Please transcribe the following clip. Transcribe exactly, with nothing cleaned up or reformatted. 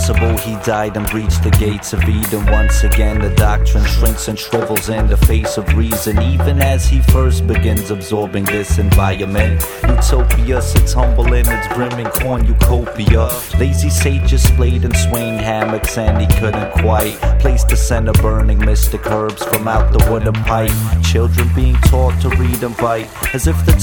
Possible he died and breached the gates of Eden. Once again the doctrine shrinks and shrivels in the face of reason, even as he first begins absorbing this environment. Utopia sits humble in its brimming cornucopia. Lazy sages splayed in swaying hammocks, and he couldn't quite place the scent of burning mystic herbs from out the wooden pipe. Children being taught to read and write as if the